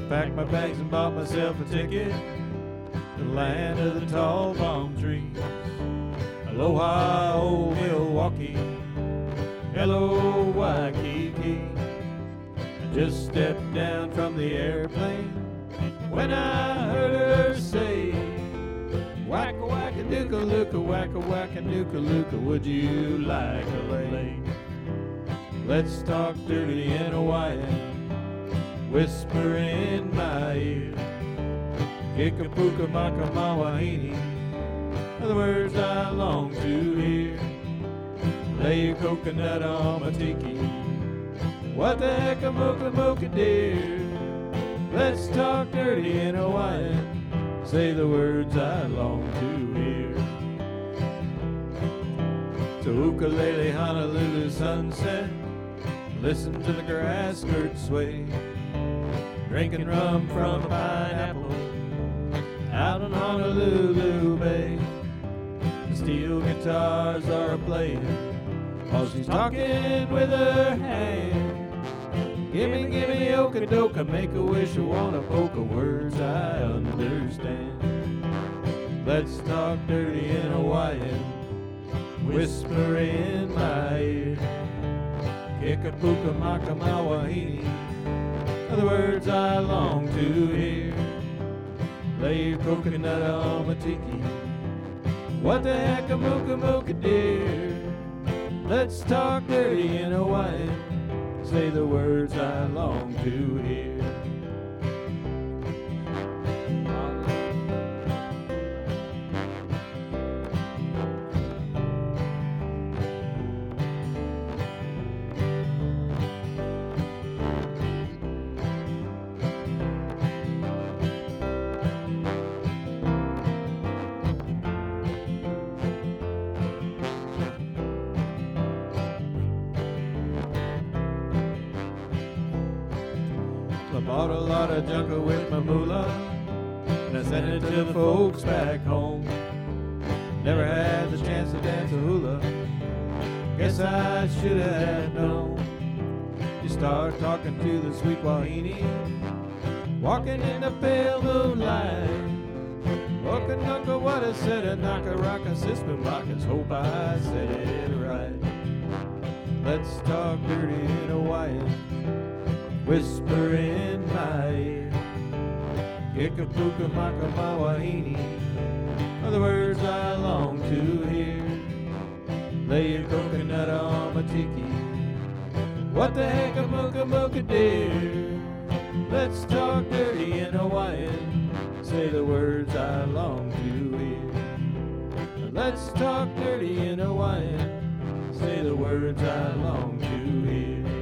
Packed my bags and bought myself a ticket to the land of the tall palm trees. Aloha, old Milwaukee. Hello, Waikiki. I just stepped down from the airplane when I heard her say, wacka wacka dooka looka, wacka wacka nooka looka, would you like a lay? Let's talk dirty in Hawaiian, whisper in my ear. Kikapuka maka mawahini are the words I long to hear. Lay your coconut on my tiki. What the heck a mocha mocha dear? Let's talk dirty in Hawaiian. Say the words I long to hear. To ukulele Honolulu sunset. Listen to the grass skirts sway. Drinking rum from a pineapple out on Honolulu Bay. The steel guitars are a-playing while she's talking with her hand. Gimme, gimme, oka-doka, make a wish, I wanna poke words I understand. Let's talk dirty in Hawaiian, whisper in my ear. Kikapuka maka mawahini are the words I long to hear. Lay your coconut on my tiki. What the heck a mocha mocha dear? Let's talk dirty in Hawaiian. Say the words I long to hear. I bought a lot of junker with my moolah, and I sent it to the folks back home. Never had the chance to dance a hula, guess I should have known. You start talking to the sweet wahine, walking in the pale moonlight. Oka nuka what I said, a naka raka sispin rockets, hope I said it right. Let's talk dirty in Hawaiian, whisper in my ear. Kikapuka maka mawahini are the words I long to hear. Lay your coconut on my tiki. What the heck a mocha mocha dear? Let's talk dirty in Hawaiian. Say the words I long to hear. Let's talk dirty in Hawaiian. Say the words I long to hear.